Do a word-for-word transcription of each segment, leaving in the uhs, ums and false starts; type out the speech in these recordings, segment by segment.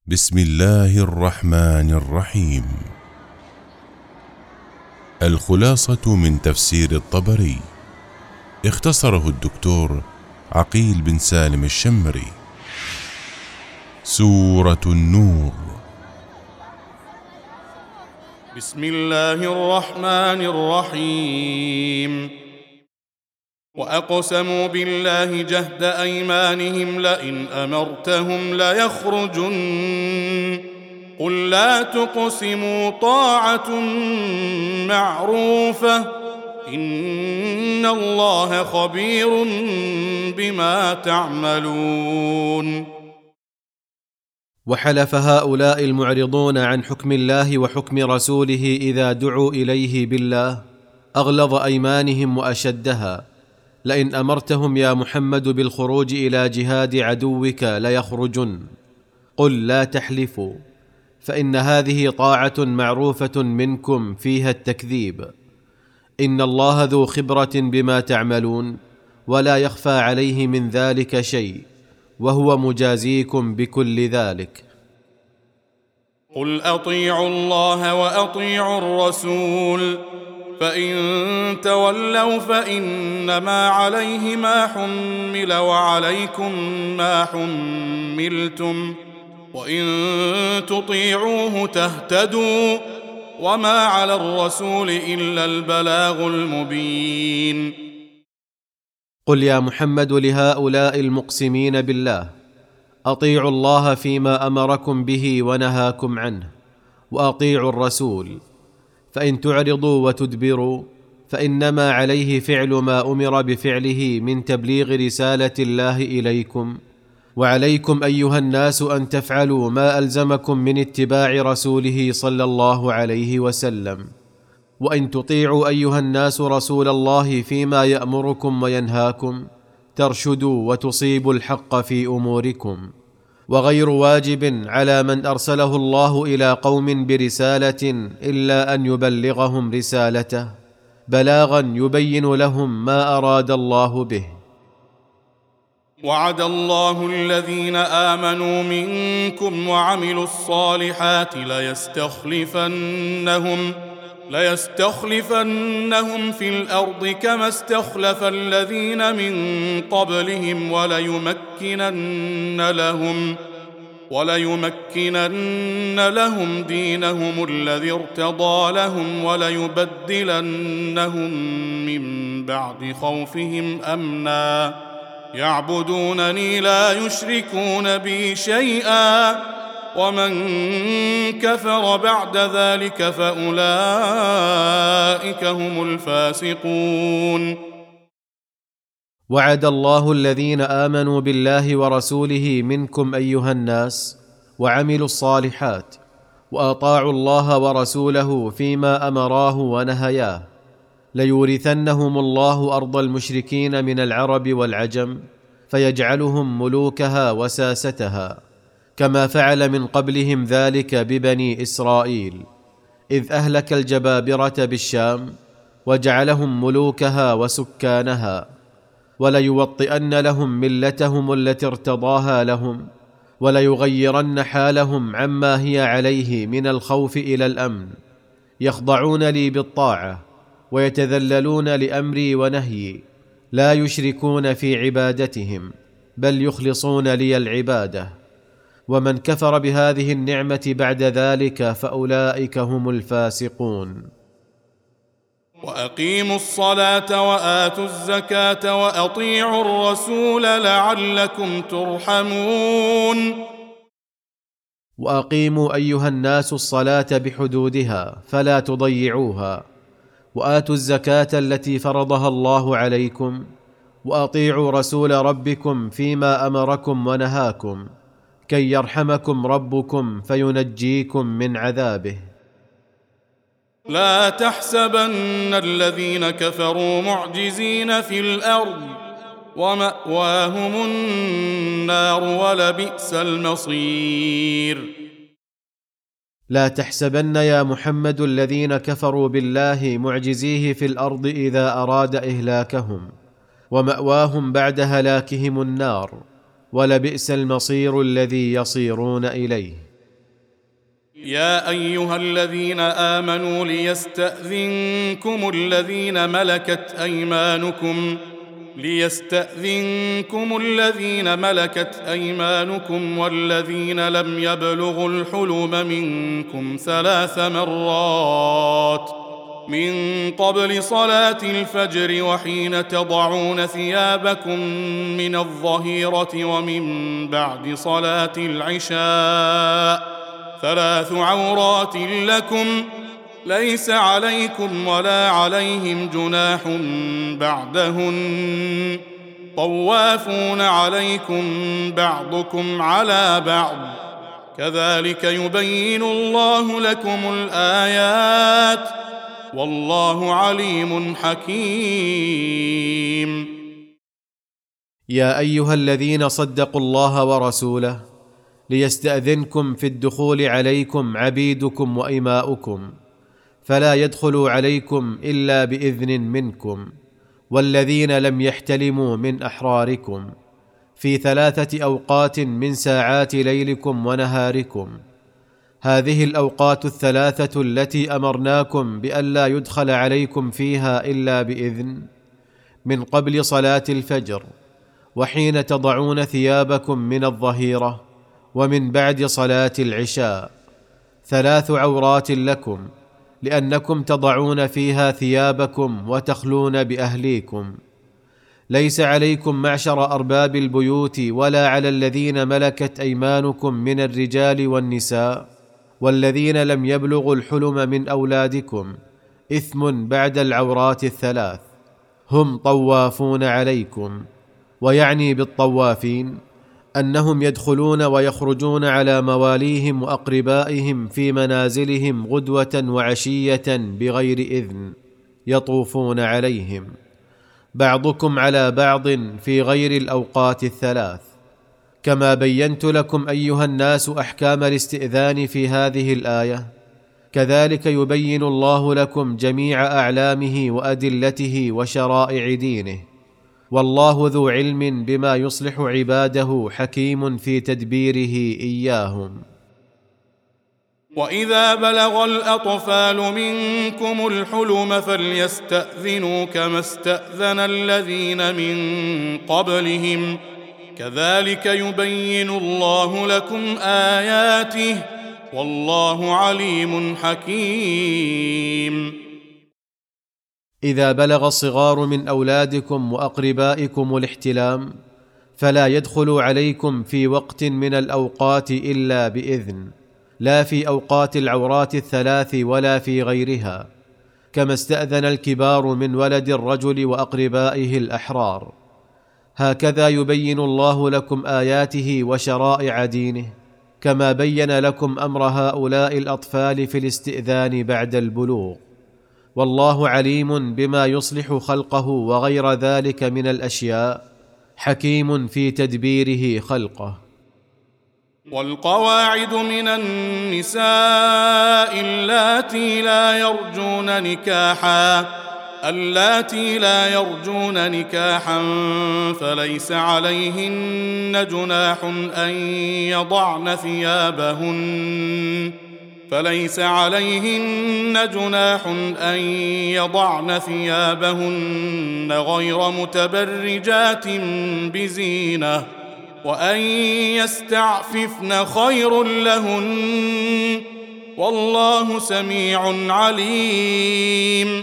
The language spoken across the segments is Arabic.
بسم الله الرحمن الرحيم. الخلاصة من تفسير الطبري، اختصره الدكتور عقيل بن سالم الشمري. سورة النور. بسم الله الرحمن الرحيم. وأقسموا بالله جهد أيمانهم لئن أمرتهم ليخرجن قل لا تقسموا طاعة معروفة إن الله خبير بما تعملون. وحلف هؤلاء المعرضون عن حكم الله وحكم رسوله إذا دعوا إليه بالله أغلظ أيمانهم وأشدها: لئن أمرتهم يا محمد بالخروج إلى جهاد عدوك ليخرجن قل لا تحلفوا فإن هذه طاعة معروفة منكم فيها التكذيب، إن الله ذو خبرة بما تعملون ولا يخفى عليه من ذلك شيء وهو مجازيكم بكل ذلك. قل أطيعوا الله وأطيعوا الرسول فإن تولوا فإنما عليه ما حمل وعليكم ما حملتم وإن تطيعوه تهتدوا وما على الرسول إلا البلاغ المبين. قل يا محمد لهؤلاء المقسمين بالله: أطيعوا الله فيما أمركم به ونهاكم عنه، وأطيعوا الرسول، فإن تعرضوا وتدبروا فإنما عليه فعل ما أمر بفعله من تبليغ رسالة الله إليكم، وعليكم أيها الناس أن تفعلوا ما ألزمكم من اتباع رسوله صلى الله عليه وسلم. وإن تطيعوا أيها الناس رسول الله فيما يأمركم وينهاكم ترشدوا وتصيبوا الحق في أموركم، وغير واجب على من أرسله الله إلى قوم برسالة إلا أن يبلغهم رسالته بلاغا يبين لهم ما أراد الله به. وعد الله الذين آمنوا منكم وعملوا الصالحات ليستخلفنهم ليستخلفنهم في الأرض كما استخلف الذين من قبلهم وليمكنن لهم وليمكنن لهم دينهم الذي ارتضى لهم وليبدلنهم من بعد خوفهم أمنا يعبدونني لا يشركون بي شيئا ومن كفر بعد ذلك فأولئك هم الفاسقون. وعد الله الذين آمنوا بالله ورسوله منكم أيها الناس وعملوا الصالحات وأطاعوا الله ورسوله فيما أمراه ونهياه ليورثنهم الله أرض المشركين من العرب والعجم فيجعلهم ملوكها وساستها، كما فعل من قبلهم ذلك ببني إسرائيل إذ أهلك الجبابرة بالشام وجعلهم ملوكها وسكانها، وليوطئن لهم ملتهم التي ارتضاها لهم وليغيرن حالهم عما هي عليه من الخوف إلى الأمن، يخضعون لي بالطاعة ويتذللون لأمري ونهيي، لا يشركون في عبادتهم بل يخلصون لي العبادة. ومن كفر بهذه النعمة بعد ذلك فأولئك هم الفاسقون. وأقيموا الصلاة وآتوا الزكاة وأطيعوا الرسول لعلكم ترحمون. وأقيموا أيها الناس الصلاة بحدودها فلا تضيعوها، وآتوا الزكاة التي فرضها الله عليكم، وأطيعوا رسول ربكم فيما أمركم ونهاكم كي يرحمكم ربكم فينجيكم من عذابه. لا تحسبن الذين كفروا معجزين في الأرض ومأواهم النار ولبئس المصير. لا تحسبن يا محمد الذين كفروا بالله معجزيه في الأرض إذا أراد إهلاكهم، ومأواهم بعد هلاكهم النار ولبئس المصير الذي يصيرون إليه. يا أيها الذين آمنوا ليستأذنكم الذين ملكت أيمانكم ليستأذنكم الذين ملكت أيمانكم والذين لم يبلغوا الحلم منكم ثلاث مرات من قبل صلاة الفجر وحين تضعون ثيابكم من الظهيرة ومن بعد صلاة العشاء ثلاث عورات لكم ليس عليكم ولا عليهم جناح بعدهن طوافون عليكم بعضكم على بعض كذلك يبين الله لكم الآيات والله عليم حكيم. يا أيها الذين صدقوا الله ورسوله ليستأذنكم في الدخول عليكم عبيدكم وإماؤكم فلا يدخلوا عليكم إلا بإذن منكم والذين لم يحتلموا من أحراركم في ثلاثة أوقات من ساعات ليلكم ونهاركم. هذه الأوقات الثلاثة التي أمرناكم بألا يدخل عليكم فيها إلا بإذن: من قبل صلاة الفجر، وحين تضعون ثيابكم من الظهيرة، ومن بعد صلاة العشاء. ثلاث عورات لكم لأنكم تضعون فيها ثيابكم وتخلون بأهليكم. ليس عليكم معشر أرباب البيوت ولا على الذين ملكت أيمانكم من الرجال والنساء والذين لم يبلغوا الحلم من أولادكم إثم بعد العورات الثلاث، هم طوافون عليكم. ويعني بالطوافين أنهم يدخلون ويخرجون على مواليهم وأقربائهم في منازلهم غدوة وعشية بغير إذن، يطوفون عليهم بعضكم على بعض في غير الأوقات الثلاث. كما بينت لكم أيها الناس أحكام الاستئذان في هذه الآية، كذلك يبين الله لكم جميع أعلامه وأدلته وشرائع دينه، والله ذو علم بما يصلح عباده حكيم في تدبيره إياهم. وإذا بلغ الأطفال منكم الحلم فليستأذنوا كما استأذن الذين من قبلهم كذلك يبين الله لكم آياته والله عليم حكيم. إذا بلغ الصغار من أولادكم وأقربائكم الاحتلام فلا يدخلوا عليكم في وقت من الأوقات إلا بإذن، لا في أوقات العورات الثلاث ولا في غيرها، كما استأذن الكبار من ولد الرجل وأقربائه الأحرار. هكذا يبين الله لكم آياته وشرائع دينه، كما بين لكم أمر هؤلاء الأطفال في الاستئذان بعد البلوغ، والله عليم بما يصلح خلقه وغير ذلك من الأشياء، حكيم في تدبيره خلقه. والقواعد من النساء اللاتي لا يرجون نكاحا اللاتي لا يرجون نكاحا فليس عليهن جناح أن يضعن ثيابهن فليس عليهن جناح أن يضعن ثيابهن غير متبرجات بزينة وأن يستعففن خير لهن والله سميع عليم.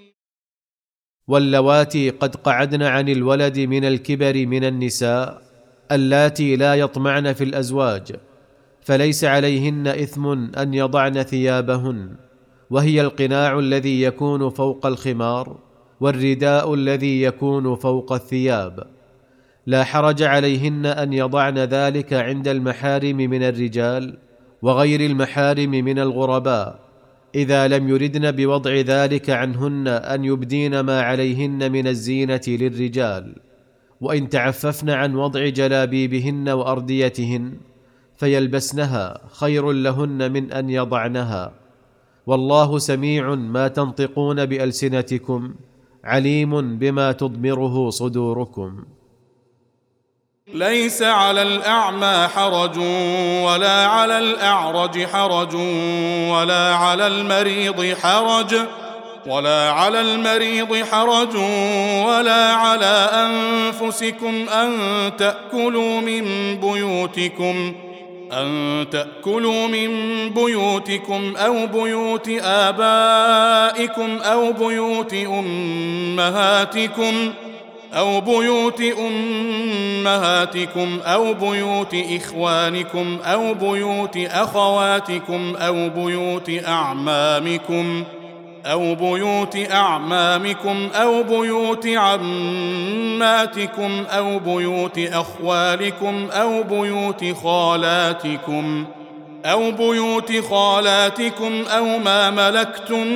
واللواتي قد قعدن عن الولد من الكبر من النساء اللاتي لا يطمعن في الأزواج فليس عليهن إثم أن يضعن ثيابهن، وهي القناع الذي يكون فوق الخمار والرداء الذي يكون فوق الثياب. لا حرج عليهن أن يضعن ذلك عند المحارم من الرجال وغير المحارم من الغرباء، إذا لم يردن بوضع ذلك عنهن أن يبدين ما عليهن من الزينة للرجال. وإن تعففن عن وضع جلابيبهن وأرديتهن فيلبسنها خير لهن من أن يضعنها، والله سميع ما تنطقون بألسنتكم عليم بما تضمره صدوركم. ليس على الأعمى حرج ولا على الأعرج حرج ولا على المريض حرج ولا على المريض حرج ولا على أنفسكم أن تأكلوا من بيوتكم أن تأكلوا من بيوتكم أو بيوت آبائكم أو بيوت أمهاتكم أو بيوت أمهاتكم أو بيوت إخوانكم أو بيوت أخواتكم أو بيوت أعمامكم أو بيوت أعمامكم أو بيوت عماتكم أو بيوت أخوالكم أو بيوت خالاتكم أو بيوت خالاتكم أو ما ملكتم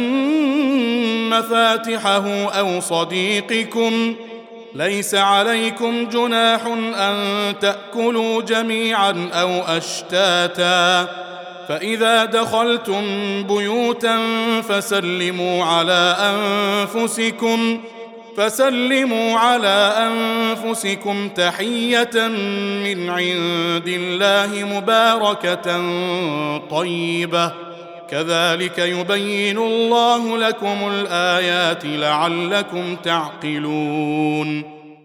مفاتحه أو صديقكم. ليس عليكم جناح أن تأكلوا جميعا أو أشتاتا، فإذا دخلتم بيوتا فسلموا على أنفسكم فسلموا على أنفسكم تحية من عند الله مباركة طيبة، كذلك يبين الله لكم الآيات لعلكم تعقلون.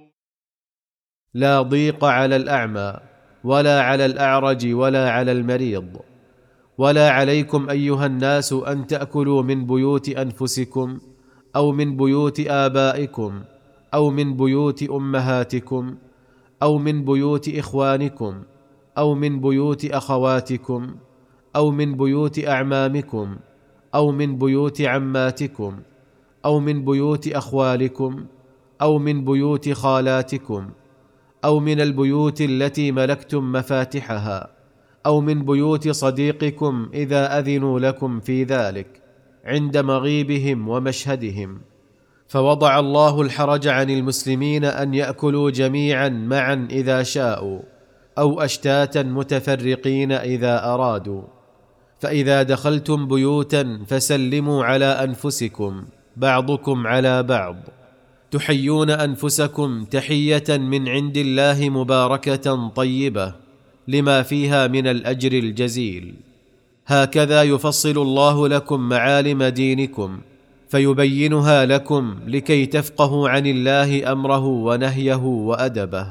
لا ضيق على الأعمى ولا على الأعرج ولا على المريض، ولا عليكم أيها الناس أن تأكلوا من بيوت أنفسكم أو من بيوت آبائكم أو من بيوت أمهاتكم أو من بيوت إخوانكم أو من بيوت أخواتكم أو من بيوت أعمامكم أو من بيوت عماتكم أو من بيوت أخوالكم أو من بيوت خالاتكم أو من البيوت التي ملكتم مفاتحها أو من بيوت صديقكم إذا أذنوا لكم في ذلك عند مغيبهم ومشهدهم. فوضع الله الحرج عن المسلمين أن يأكلوا جميعا معا إذا شاءوا أو أشتاتا متفرقين إذا أرادوا. فإذا دخلتم بيوتا فسلموا على أنفسكم بعضكم على بعض، تحيون أنفسكم تحية من عند الله مباركة طيبة لما فيها من الأجر الجزيل. هكذا يفصل الله لكم معالم دينكم فيبينها لكم لكي تفقهوا عن الله أمره ونهيه وأدبه.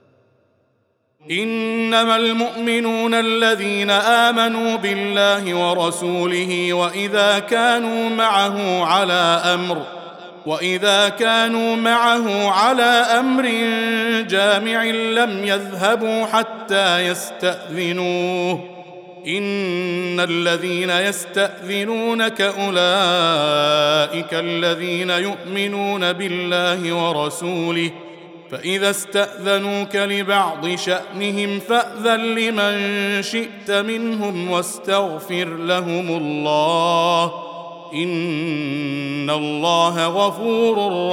إنما المؤمنون الذين آمنوا بالله ورسوله وإذا كانوا معه على أمر وإذا كانوا معه على أمر جامع لم يذهبوا حتى يستأذنوه. إن الذين يستأذنونك أولئك الذين يؤمنون بالله ورسوله، فإذا استأذنوك لبعض شأنهم فأذن لمن شئت منهم واستغفر لهم الله، إن الله غفور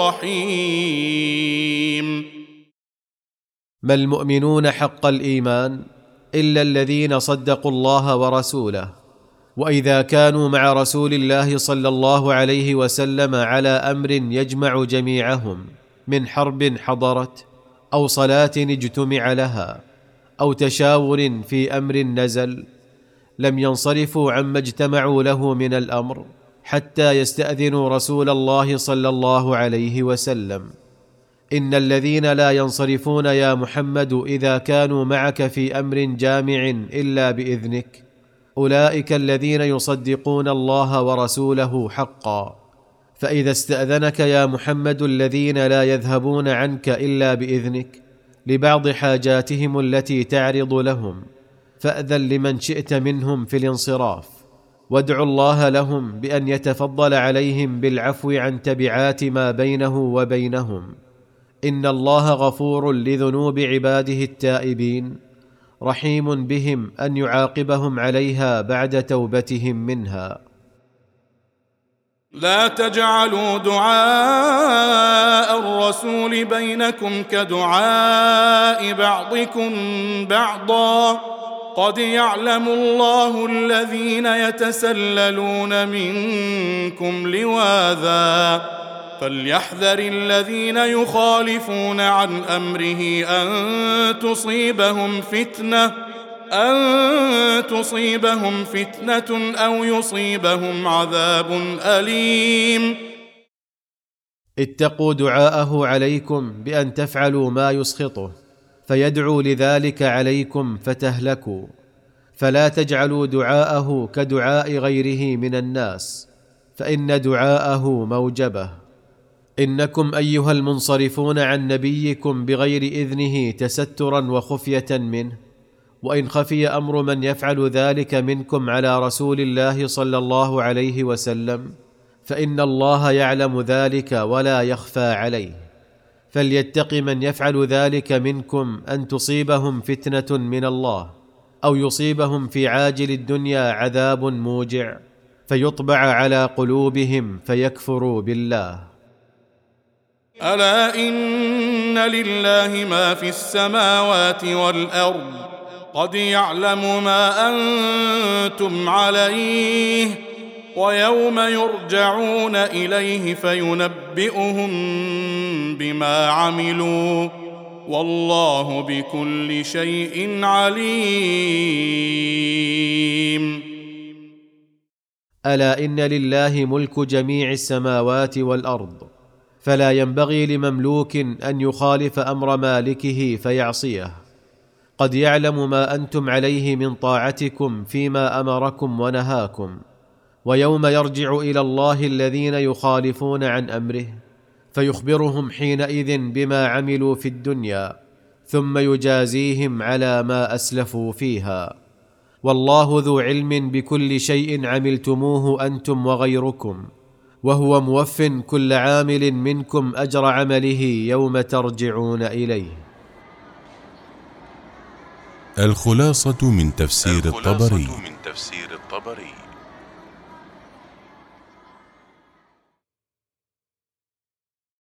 رحيم. ما المؤمنون حق الإيمان إلا الذين صدقوا الله ورسوله، وإذا كانوا مع رسول الله صلى الله عليه وسلم على أمر يجمع جميعهم من حرب حضرت أو صلاة اجتمع لها أو تشاور في أمر نزل، لم ينصرفوا عما اجتمعوا له من الأمر حتى يستأذنوا رسول الله صلى الله عليه وسلم. إن الذين لا ينصرفون يا محمد إذا كانوا معك في أمر جامع إلا بإذنك أولئك الذين يصدقون الله ورسوله حقا. فإذا استأذنك يا محمد الذين لا يذهبون عنك إلا بإذنك لبعض حاجاتهم التي تعرض لهم، فأذن لمن شئت منهم في الانصراف، وادعوا الله لهم بأن يتفضل عليهم بالعفو عن تبعات ما بينه وبينهم. إن الله غفور لذنوب عباده التائبين، رحيم بهم أن يعاقبهم عليها بعد توبتهم منها. لا تجعلوا دعاء الرسول بينكم كدعاء بعضكم بعضا، قد يعلم الله الذين يتسللون منكم لواذا، فليحذر الذين يخالفون عن أمره أن تصيبهم فتنة أن تصيبهم فتنة أو يصيبهم عذاب أليم. اتقوا دعاءه عليكم بأن تفعلوا ما يسخطه، فيدعو لذلك عليكم فتهلكوا، فلا تجعلوا دعاءه كدعاء غيره من الناس، فإن دعاءه موجبة. إنكم أيها المنصرفون عن نبيكم بغير إذنه تسترا وخفية منه، وإن خفي أمر من يفعل ذلك منكم على رسول الله صلى الله عليه وسلم فإن الله يعلم ذلك ولا يخفى عليه، فليتق من يفعل ذلك منكم أن تصيبهم فتنة من الله، أو يصيبهم في عاجل الدنيا عذاب موجع فيطبع على قلوبهم فيكفروا بالله. ألا إن لله ما في السماوات والأرض، قد يعلم ما أنتم عليه، ويوم يرجعون إليه فينبئهم بما عملوا، والله بكل شيء عليم. ألا إن لله ملك جميع السماوات والأرض، فلا ينبغي لمملوك أن يخالف أمر مالكه فيعصيه. قد يعلم ما أنتم عليه من طاعتكم فيما أمركم ونهاكم، ويوم يرجع إلى الله الذين يخالفون عن أمره فيخبرهم حينئذ بما عملوا في الدنيا، ثم يجازيهم على ما أسلفوا فيها، والله ذو علم بكل شيء عملتموه أنتم وغيركم، وهو موف كل عامل منكم أجر عمله يوم ترجعون إليه. الخلاصة من تفسير الخلاصة الطبري. من تفسير الطبري